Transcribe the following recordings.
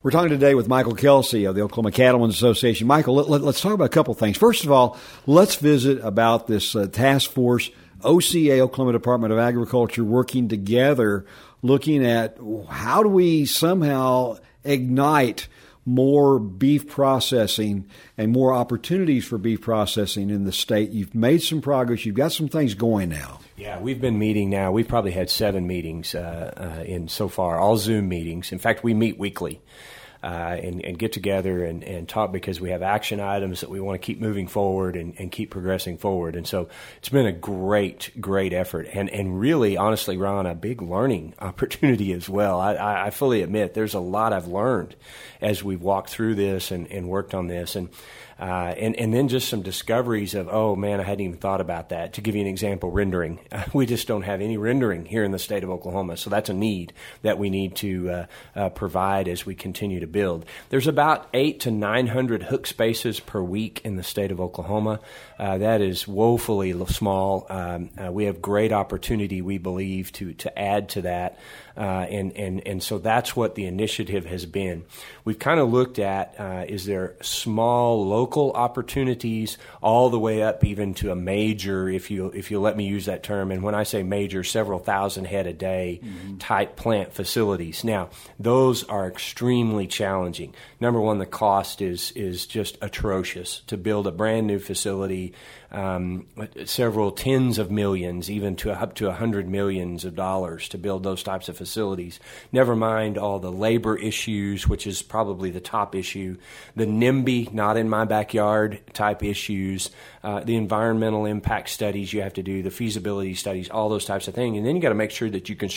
We're talking today with Michael Kelsey of the Oklahoma Cattlemen's Association. Michael, let's talk about a couple of things. First of all, let's visit about this task force, OCA, Oklahoma Department of Agriculture, working together, looking at how do we somehow ignite more beef processing and more opportunities for beef processing in the state. You've made some progress. You've got some things going now. Yeah, we've been meeting now. We've probably had 7 meetings in so far, all Zoom meetings. In fact, we meet weekly and get together and talk because we have action items that we want to keep moving forward and keep progressing forward. And so it's been a great effort. And really, honestly, Ron, a big learning opportunity as well. I fully admit there's a lot I've learned as we've walked through this and worked on this. And then just some discoveries of, oh, man, I hadn't even thought about that. To give you an example, rendering. We just don't have any rendering here in the state of Oklahoma, so that's a need that we need to provide as we continue to build. There's about 800 to 900 hook spaces per week in the state of Oklahoma. That is woefully small. We have great opportunity, we believe, to add to that. And so that's what the initiative has been. We've kind of looked at, is there small local opportunities all the way up even to a major, if you let me use that term. And when I say major, several thousand head a day type plant facilities. Now, those are extremely challenging. Number one, the cost is just atrocious to build a brand new facility. Several tens of millions, even to up to $100 million to build those types of facilities. Never mind all the labor issues, which is probably the top issue, the NIMBY, not in my backyard type issues, the environmental impact studies you have to do, the feasibility studies, all those types of things. And then you got to make sure that you can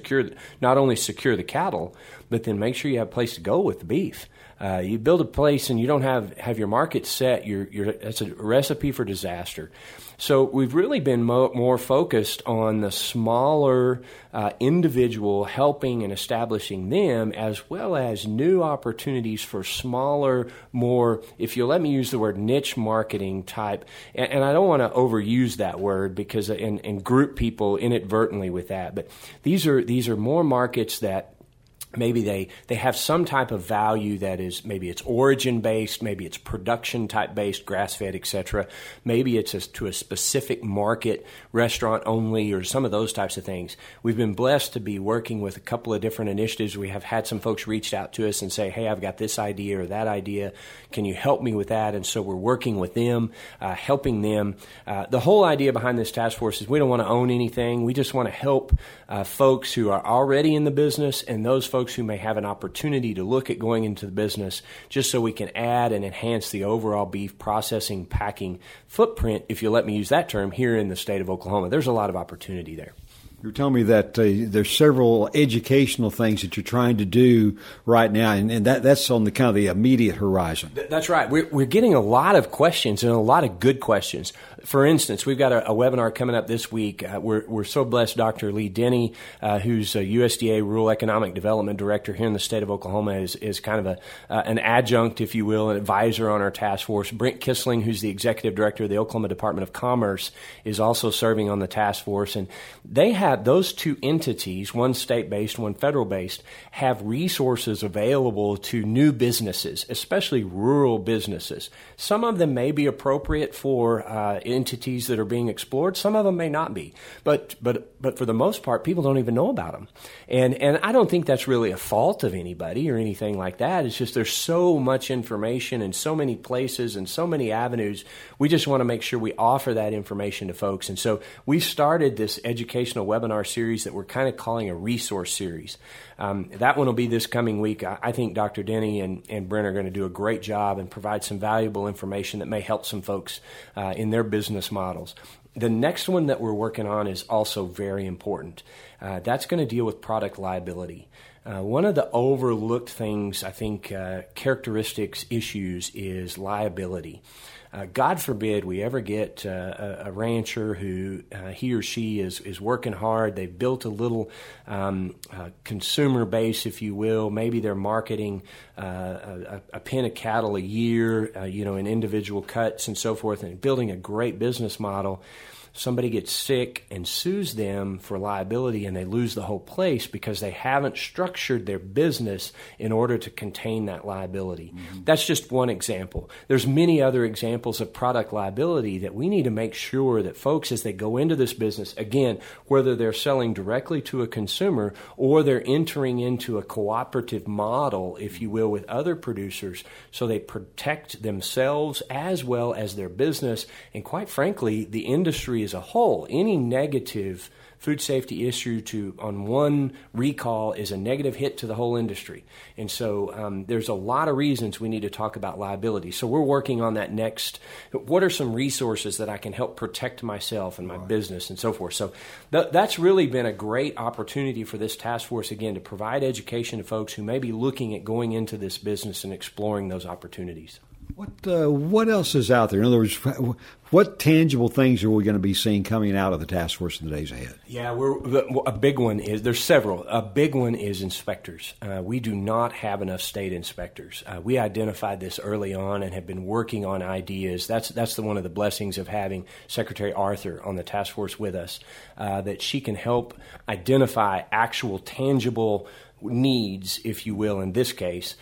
not only secure the cattle, but then make sure you have a place to go with the beef. You build a place and you don't have your market set, that's a recipe for disaster. So we've really been more focused on the smaller individual, helping and establishing them, as well as new opportunities for smaller, more, if you'll let me use the word, niche marketing type. And I don't want to overuse that word because and group people inadvertently with that. But these are more markets that maybe they have some type of value that is, maybe it's origin-based, maybe it's production-type-based, grass-fed, et cetera. Maybe it's to a specific market, restaurant only, or some of those types of things. We've been blessed to be working with a couple of different initiatives. We have had some folks reach out to us and say, hey, I've got this idea or that idea. Can you help me with that? And so we're working with them, helping them. The whole idea behind this task force is we don't want to own anything. We just want to help folks who are already in the business and those folks who may have an opportunity to look at going into the business, just so we can add and enhance the overall beef processing, packing footprint, if you let me use that term, here in the state of Oklahoma. There's a lot of opportunity there. You're telling me that there's several educational things that you're trying to do right now, and that's on the kind of the immediate horizon. That's right. We're getting a lot of questions and a lot of good questions. For instance, we've got a webinar coming up this week. We're so blessed. Dr. Lee Denny, who's a USDA Rural Economic Development Director here in the state of Oklahoma, is kind of an adjunct, if you will, an advisor on our task force. Brent Kissling, who's the Executive Director of the Oklahoma Department of Commerce, is also serving on the task force. And they have those two entities, one state-based, one federal-based, have resources available to new businesses, especially rural businesses. Some of them may be appropriate for entities that are being explored. Some of them may not be. But for the most part, people don't even know about them. And I don't think that's really a fault of anybody or anything like that. It's just there's so much information and so many places and so many avenues. We just want to make sure we offer that information to folks. And so we started this educational webinar series that we're kind of calling a resource series. That one will be this coming week. I think Dr. Denny and Brent are going to do a great job and provide some valuable information that may help some folks in their business models. The next one that we're working on is also very important. That's going to deal with product liability. One of the overlooked things, I think, characteristics, issues is liability. God forbid we ever get a rancher who he or she is working hard. They've built a little consumer base, if you will. Maybe they're marketing a pen of cattle a year, in individual cuts and so forth, and building a great business model. somebody gets sick and sues them for liability and they lose the whole place because they haven't structured their business in order to contain that liability. Mm-hmm. That's just one example. There's many other examples of product liability that we need to make sure that folks, as they go into this business, again, whether they're selling directly to a consumer or they're entering into a cooperative model, if you will, with other producers, so they protect themselves as well as their business and, quite frankly, the industry as a whole. Any negative food safety issue on one recall is a negative hit to the whole industry. And so there's a lot of reasons we need to talk about liability. So we're working on that next. What are some resources that I can help protect myself and my business and so forth? So that's really been a great opportunity for this task force, again, to provide education to folks who may be looking at going into this business and exploring those opportunities. What else is out there? In other words, what tangible things are we going to be seeing coming out of the task force in the days ahead? Yeah, a big one is, there's several. A big one is inspectors. We do not have enough state inspectors. We identified this early on and have been working on ideas. That's one of the blessings of having Secretary Arthur on the task force with us, that she can help identify actual tangible needs, if you will, in this case,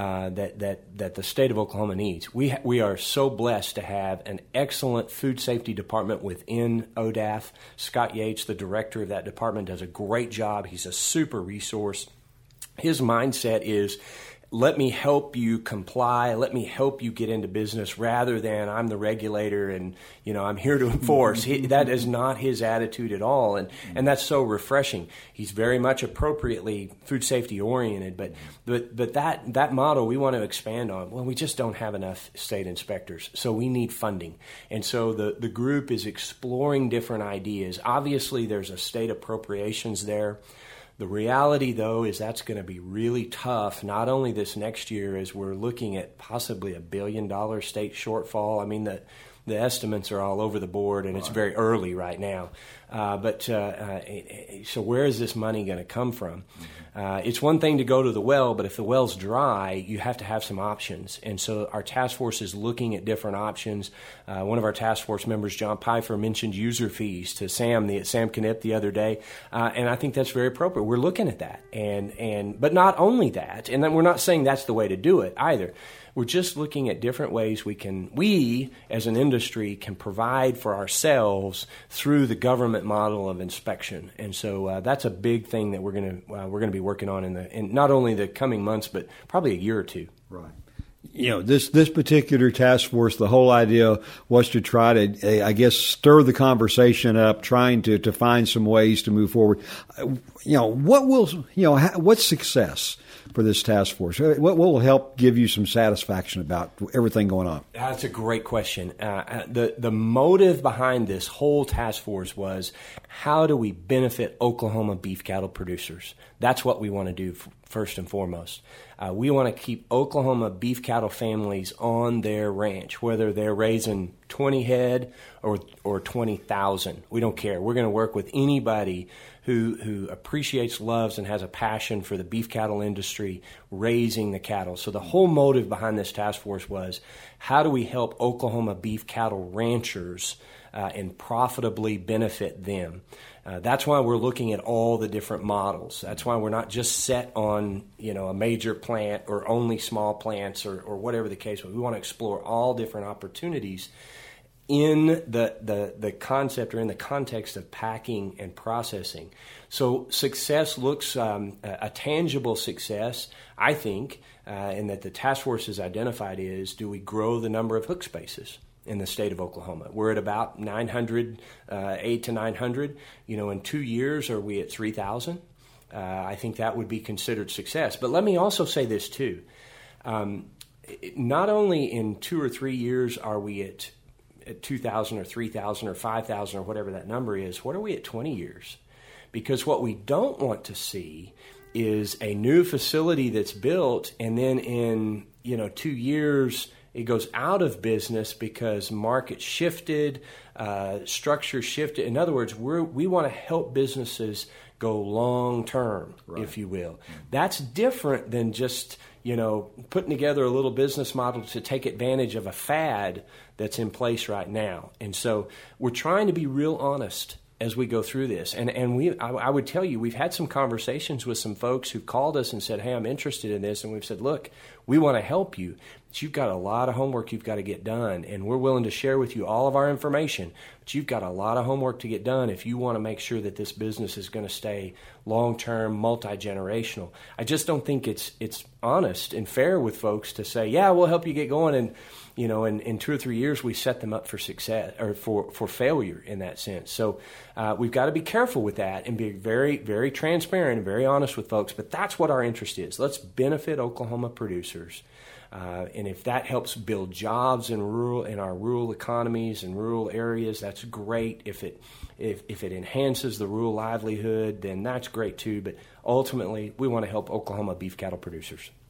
that the state of Oklahoma needs. We are so blessed to have an excellent food safety department within ODAF. Scott Yates, the director of that department, does a great job. He's a super resource. His mindset is, let me help you comply, let me help you get into business, rather than I'm the regulator and I'm here to enforce. That is not his attitude at all, and that's so refreshing. He's very much appropriately food safety oriented, but that model we want to expand on. Well, we just don't have enough state inspectors, so we need funding. And so the group is exploring different ideas. Obviously, there's a state appropriations there. The reality, though, is that's going to be really tough, not only this next year, as we're looking at possibly $1 billion state shortfall. I mean, the estimates are all over the board, and it's very early right now. So where is this money going to come from? It's one thing to go to the well, but if the well's dry, you have to have some options. And so our task force is looking at different options. One of our task force members, John Pfeiffer, mentioned user fees to Sam Knipp the other day, and I think that's very appropriate. We're looking at that, but not only that, and then we're not saying that's the way to do it either. We're just looking at different ways we as an industry can provide for ourselves through the government model of inspection. And so that's a big thing that we're going to be working on in not only the coming months, but probably a year or two. Right. This particular task force, the whole idea was to try to, I guess, stir the conversation up, trying to find some ways to move forward. What's success for this task force? What will help give you some satisfaction about everything going on? That's a great question. The motive behind this whole task force was, how do we benefit Oklahoma beef cattle producers? That's what we want to do first and foremost. We want to keep Oklahoma beef cattle families on their ranch, whether they're raising 20 head or 20,000. We don't care. We're going to work with anybody who appreciates, loves, and has a passion for the beef cattle industry, raising the cattle. So the whole motive behind this task force was, how do we help Oklahoma beef cattle ranchers and profitably benefit them? That's why we're looking at all the different models. That's why we're not just set on a major plant or only small plants or whatever the case. We want to explore all different opportunities in the concept or in the context of packing and processing. So success looks a tangible success, I think, and that the task force has identified is, do we grow the number of hook spaces in the state of Oklahoma? We're at about 900, 8 to 900. In 2 years, are we at 3,000? I think that would be considered success. But let me also say this too. Not only in 2 or 3 years are we at 2,000 or 3,000 or 5,000 or whatever that number is, what are we at 20 years? Because what we don't want to see is a new facility that's built and then in 2 years it goes out of business because market shifted, structure shifted. In other words, we want to help businesses go long term, right, if you will. That's different than just putting together a little business model to take advantage of a fad that's in place right now. And so we're trying to be real honest as we go through this. And I would tell you, we've had some conversations with some folks who've called us and said, hey, I'm interested in this. And we've said, look, we want to help you, but you've got a lot of homework you've got to get done. And we're willing to share with you all of our information, but you've got a lot of homework to get done if you want to make sure that this business is going to stay long-term, multi-generational. I just don't think it's honest and fair with folks to say, yeah, we'll help you get going. And in 2 or 3 years, we set them up for success or for failure in that sense. So we've got to be careful with that and be very, very transparent and very honest with folks. But that's what our interest is. Let's benefit Oklahoma producers. And if that helps build jobs in our rural economies and rural areas, that's great. If it enhances the rural livelihood, then that's great too. But ultimately, we want to help Oklahoma beef cattle producers.